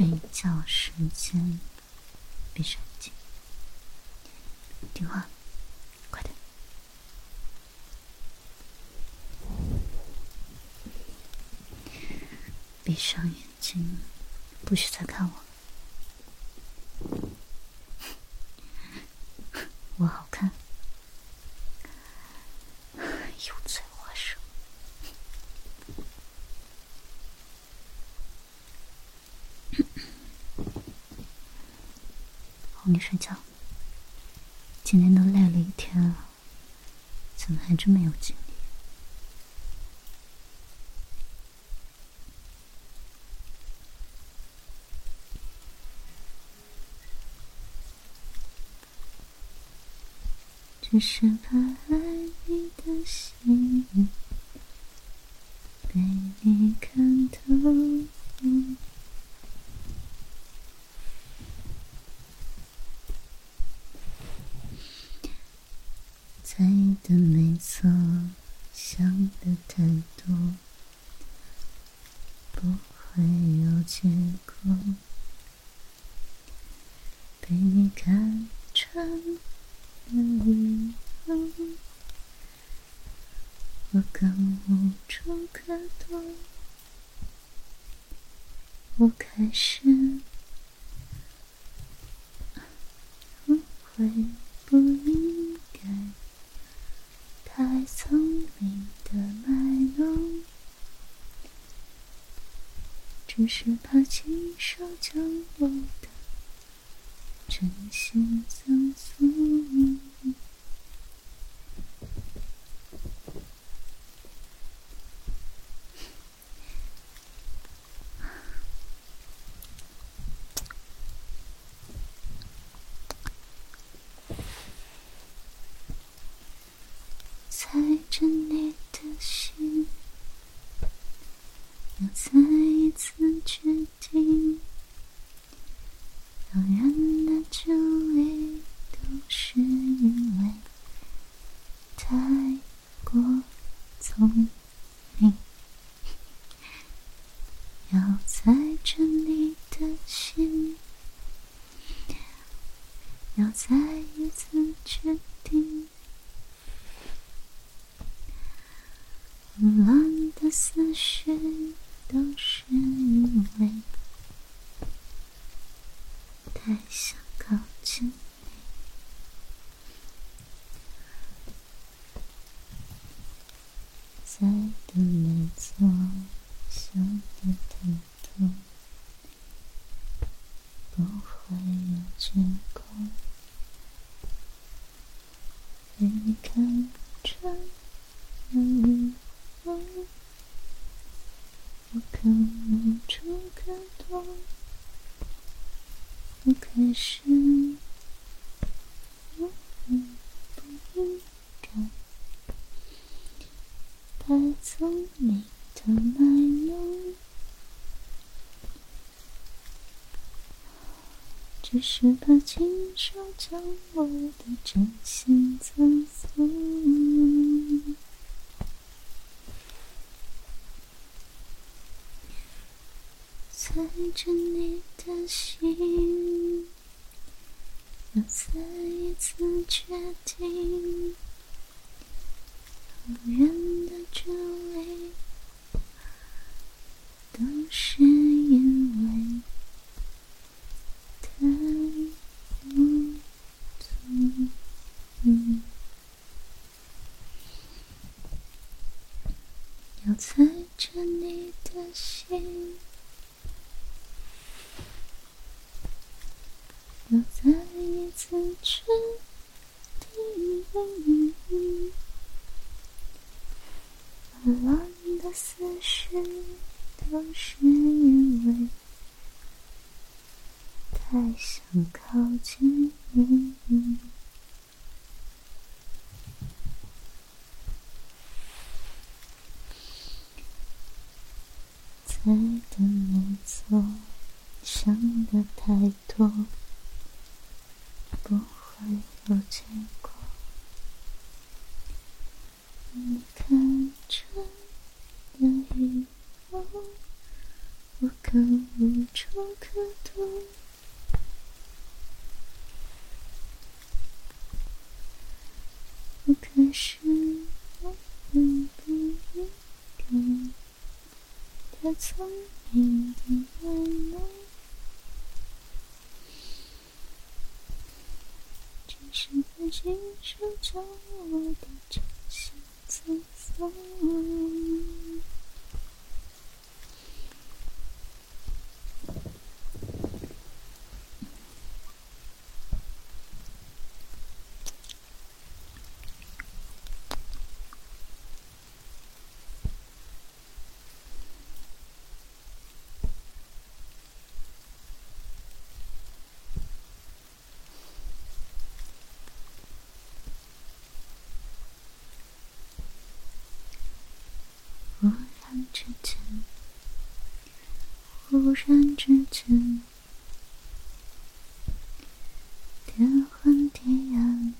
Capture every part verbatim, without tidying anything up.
睡觉时间，闭上眼睛，听话，快点。闭上眼睛，不许再看我。我好看，油嘴滑舌。哄你睡觉。今天都累了一天了，怎么还这么有精力？只是怕爱你的心被你看透。猜的没错，想的太多，不会有结果。被你看穿的以后，我更无处可躲。我开始后悔，不应该太聪明的卖弄，只是怕亲手将我的真心赠送。猜着你的心，要再一次决定，遥远的距离都是因为太过聪明。要猜着你的心，要再一次决定，混乱的思绪都是因为太想靠近你。猜的没错，想的太多，不会有结果。被你看穿了以后，我更无处可躲。我开始后悔，不应该太聪明的卖弄，只是怕亲手将我的真心赠送。猜着你的心，要再一次决定，遥远的距离都是因为太无踪。要猜着你的心，要再一次决定，混乱的思绪都是因为太想靠近你。猜的没错，想的太多，不会有结果。你看穿了以后，我更可无处可躲，可是我们不应该太聪明的玩弄，只是在亲手将我的真心赠送。忽然之间，忽然之间，天昏地暗，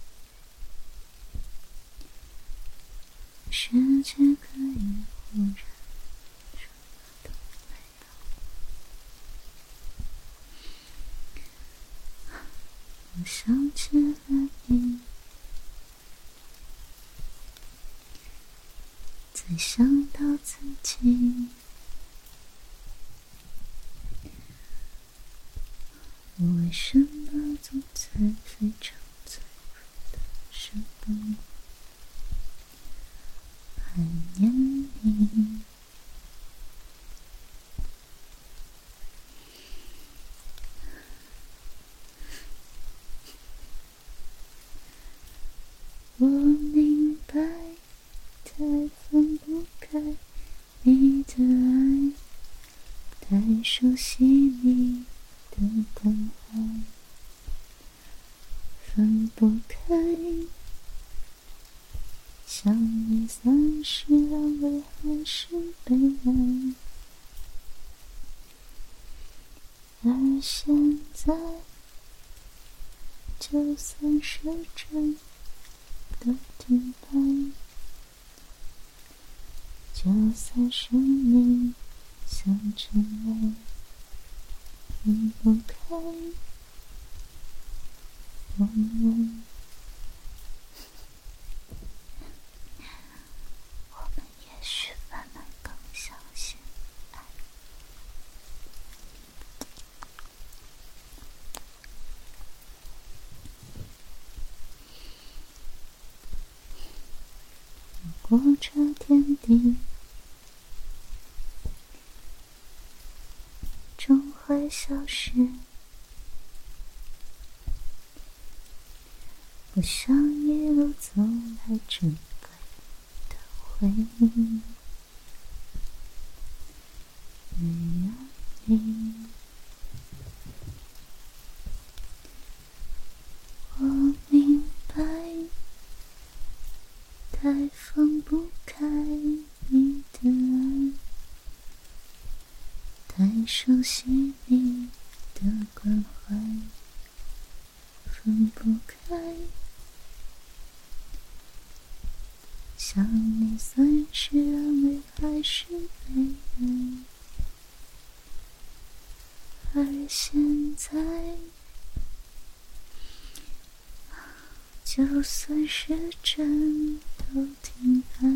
世界可以忽然什么都没有。我想起了你，再想到自己，我为什么总在非常脆弱的时候还念你？我明白，太分不开你的爱，太熟悉你的关怀，分不开。想你算是安慰还是悲哀？而现在，就算是真的停摆，就算是你想真爱，分不开我们。我们也许反而更相信爱。如果这天地终会消失，我想一路走来珍贵的回忆，没有你，我明白，太放不开你的爱，太熟悉你的关怀，分不开。想你算是安慰还是悲哀？而现在，就算是真都停摆，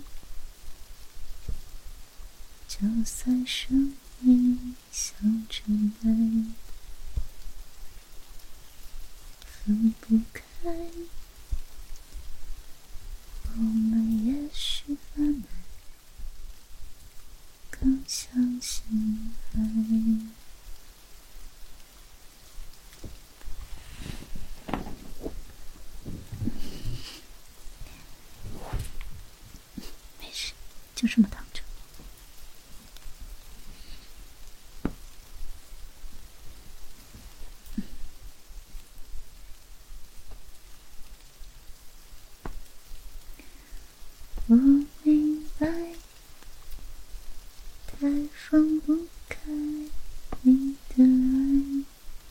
就算生命像尘埃，分不开。我们也许反而更相信爱。没事，就这么躺着。我明白，太放不开你的爱，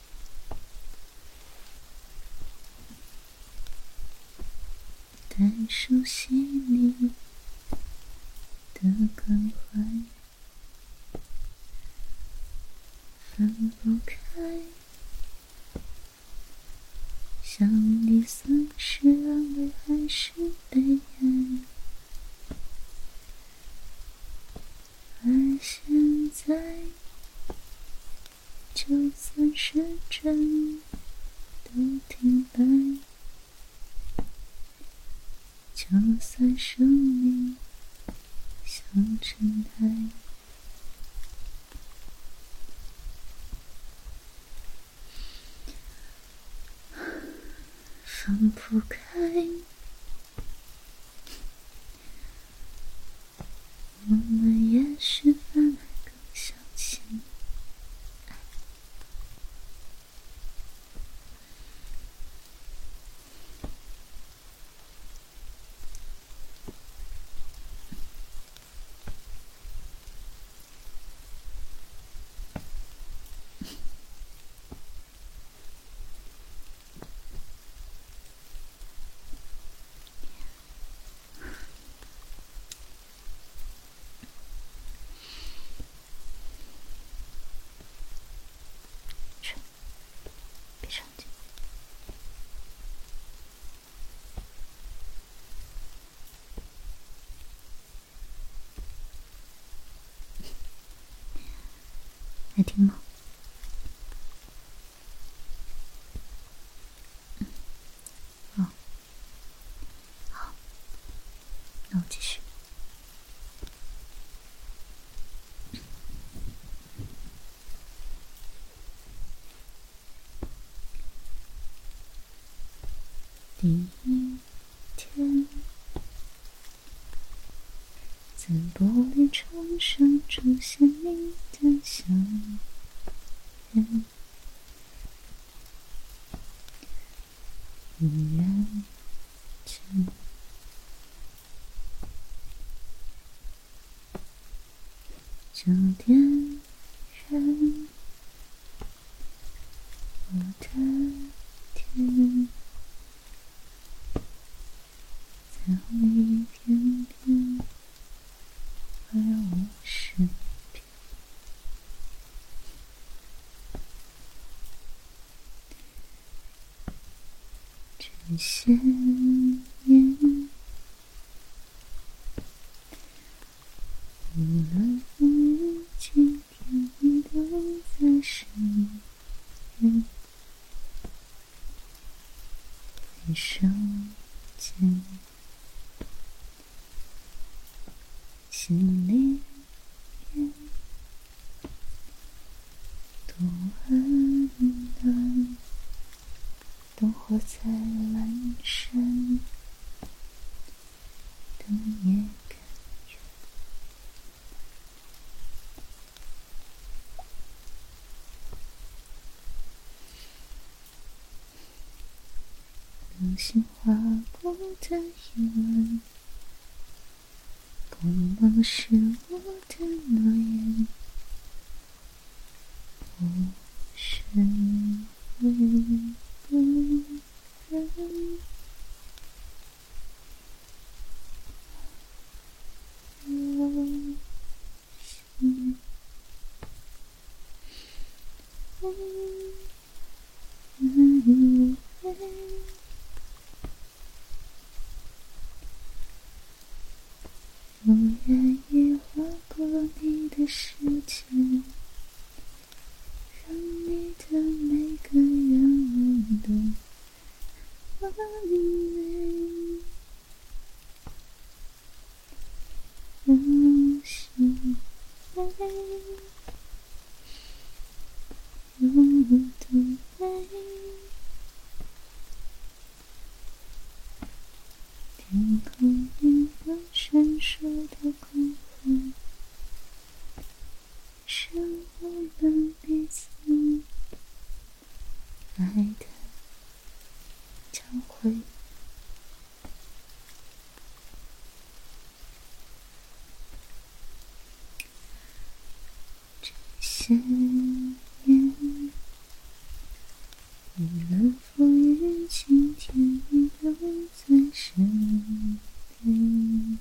太熟悉你的关怀， 分不开，想你算是安慰还是悲哀？而现在，就算是真都停摆，就算生命像尘埃，放不开。我们也许反而更相信爱。别上劲。爱听吗？嗯，好，那我继续。第一天，在玻璃窗上出现你的笑脸，忽然间，就点燃我的天。在你偏偏而我身边，这些年，无论风雨晴天，你都在身边。回首间，心里面多温暖，灯火在阑珊，灯也甘愿。流星划过的夜晚，光芒是我的诺言，我是唯一人。我心以为我愿意划过你的世界，让你的每个愿望都完美。我心爱，有多美？天空一个闪烁的光环，是我们彼此爱的交汇。这些年，无论风雨晴天，你都在身边。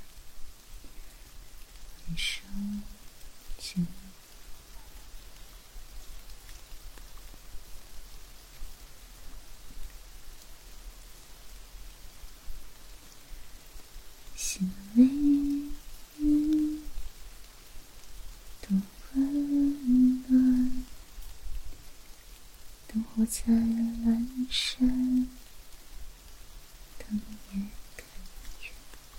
回首间， 温暖，灯火在阑珊，灯也更远。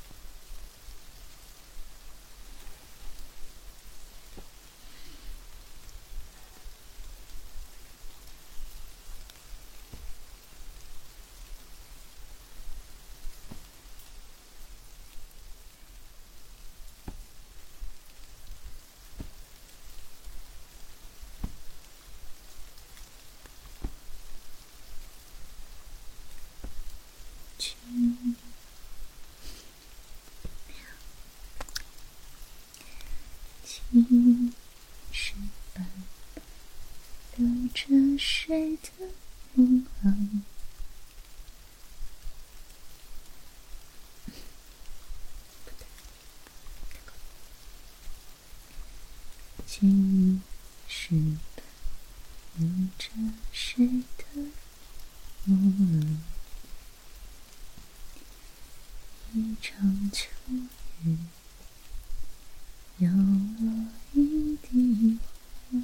情情是伴流着谁的梦啊？情是伴流着谁的梦啊？一场秋雨，摇落一地花。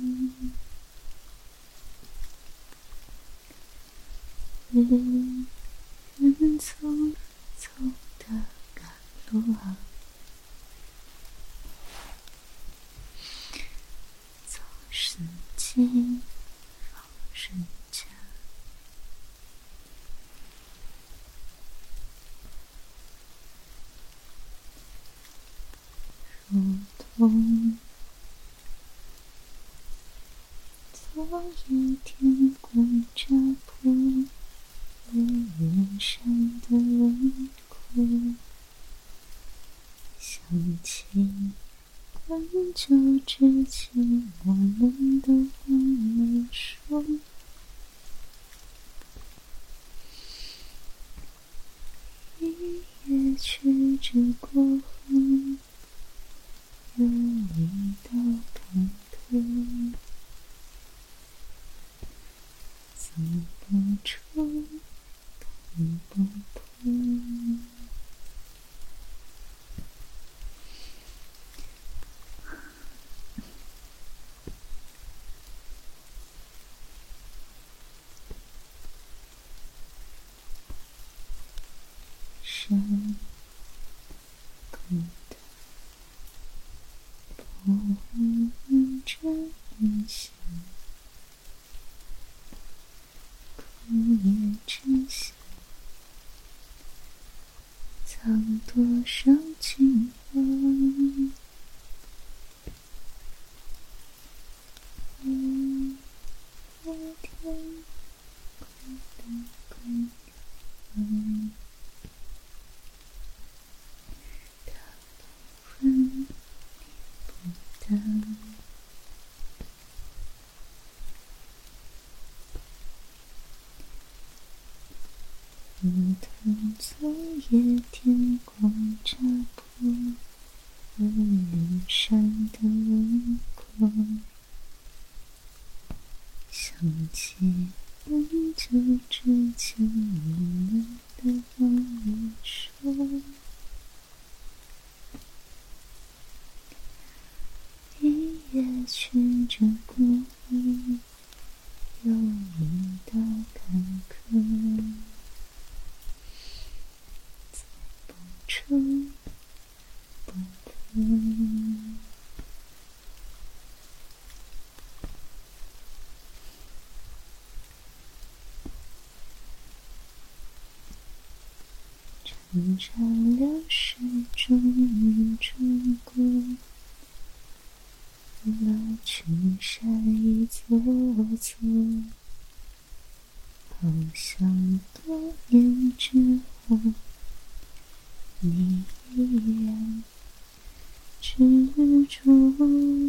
人人走走的赶路啊，走世间放人家。如同昨夜天光照破了远山的轮廓，想起很久之前我们都忘了说，一夜曲折过后，又一道坎坷，走不出，看不破。山谷的不着影响，空也真相，藏多少情话？嗯，那天空的空嗯分不得，如同昨夜天光照破了云山的轮廓，想起很久之前我们的忘了说，一夜曲折过后，又一道坎坷，走不出，不可。乘着流水终于冲过了群山一座座，好像多年之后，你依然执着。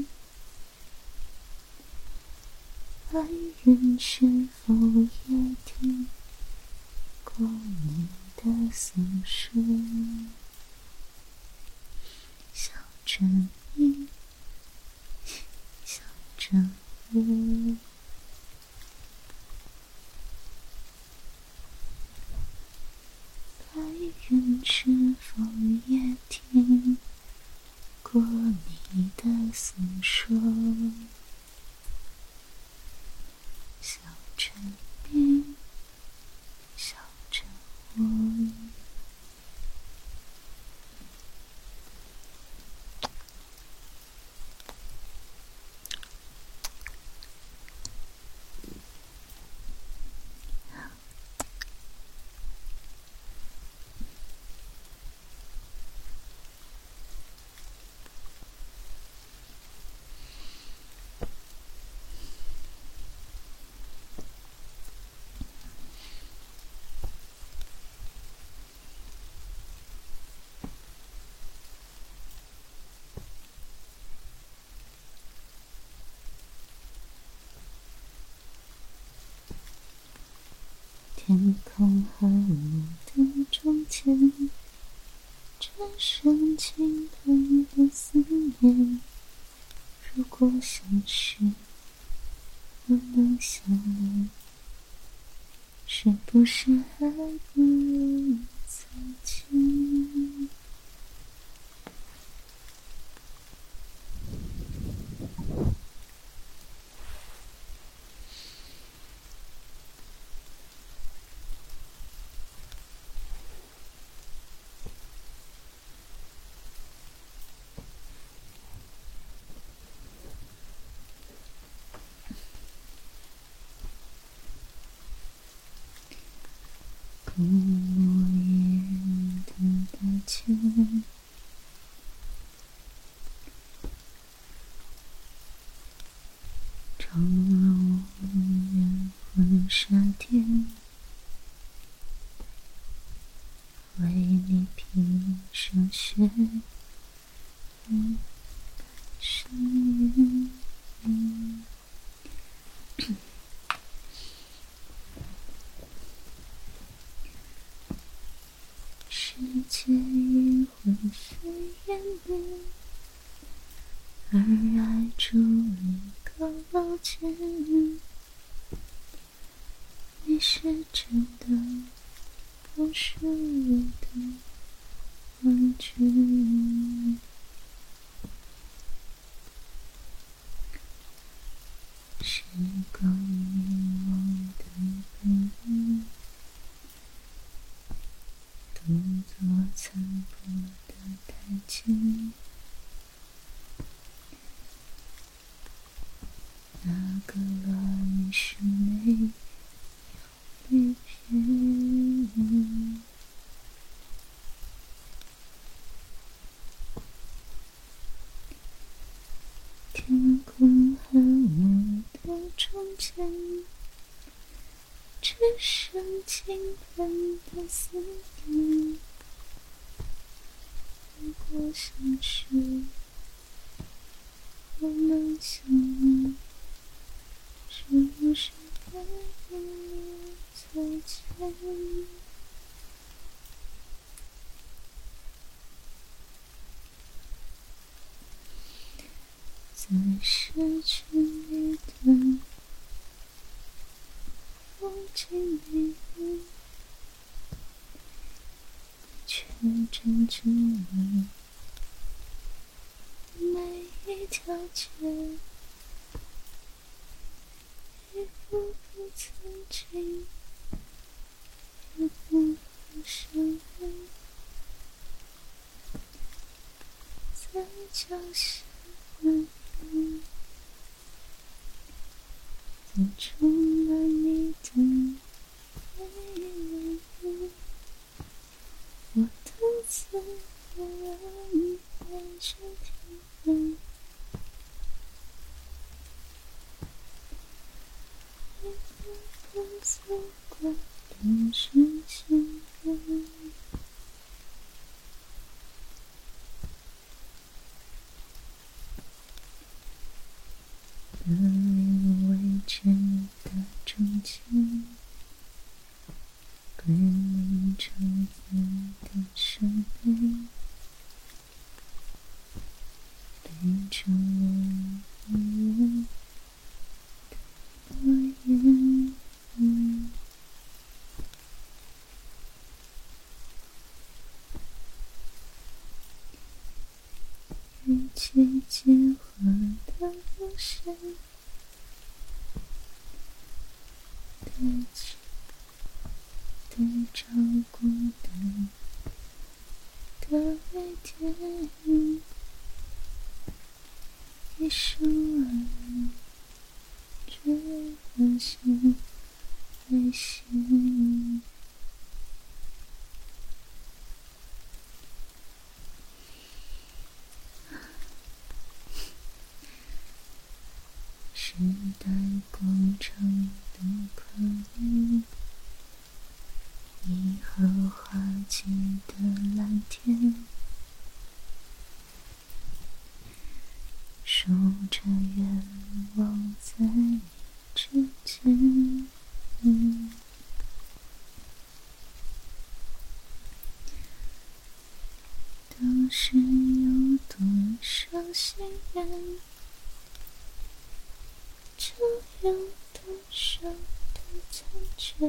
爱人是否也听过你的诉说？笑着你，笑着我。爱人是否也听过你的诉说？ 小城边，小城窝。天空和我的中间，只剩倾盆的思念。如果相识，我能相恋，是不是还不如从前？古落叶的大街，长路远婚纱店，为你披上雪，深渊。世界已灰飞烟灭，而爱伫立高楼间。你是真的，不是我的幻觉。时光遗忘的背影，独坐残破的台阶。那个乱世没有离别，天空和我的中间，只剩倾盆的思念。如果相识，我能相恋，是不是还不如从前？在失去你的风景里，却珍珠了每一条街，一幅幅曾经，一幅幅伤痕，在脚下蔓延，走出了你的眉眼。我独自一人望着天空，一步步走过都是心疼。隔帘围着大中间，归零抽子的伤悲，背着我遗忘的诺言。一起结婚的现的情的照顾的的一天，一生而却发现危险。时代广场的快乐，一荷花季的蓝天，守着愿望在你之间，嗯，当时有多少心愿，就有多少的残缺。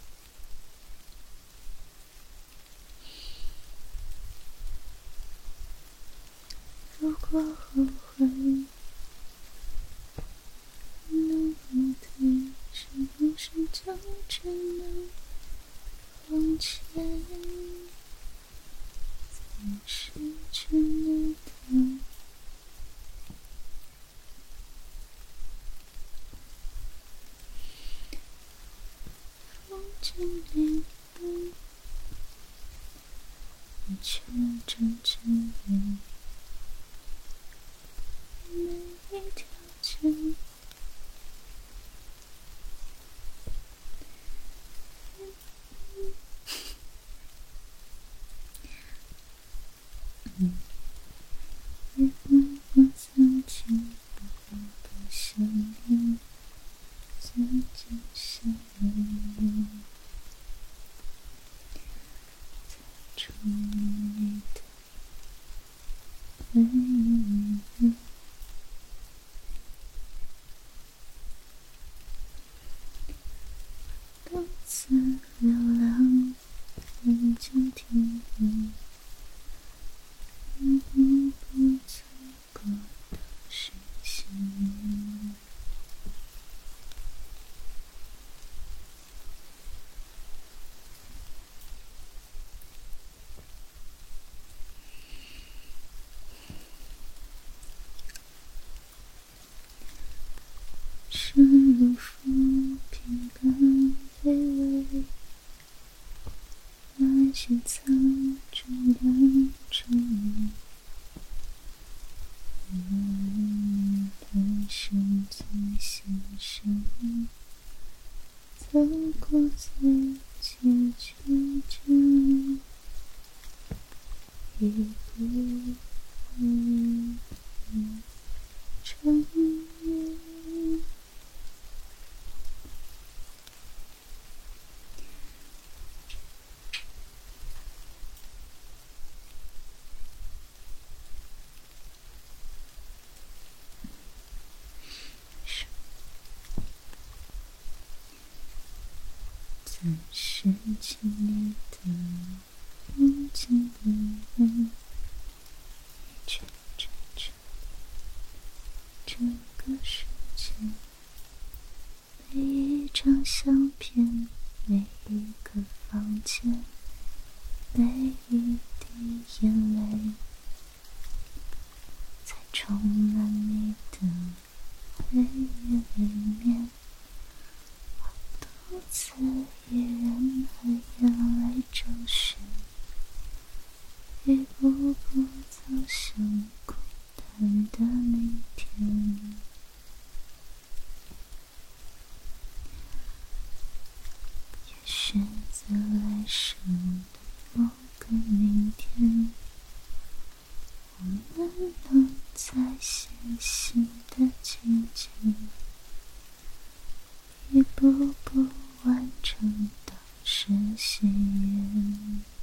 如果后悔，能不退，是不是就只能往前？才是真的。风景里的你却真正远，每一条街。嗯，也不过曾经不想念，曾经想念，在初恋的回忆，独自流浪，人间天边。嗯，不错过的是幸运。是如风平淡卑微，那些苍穹的沉迷。你的身在心上，走过最结局中，一步一步长远。在深情里的梦境里，你却真正这个世界。每一张相片，每一个房间，每一滴眼泪，在充满你的回忆里面，独自一人和眼泪周旋，一步步走向孤单的明天。也许在来生的某个明天，我们能再写新的情节，一步步完成当时心愿。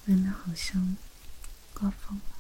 外面好像刮风了。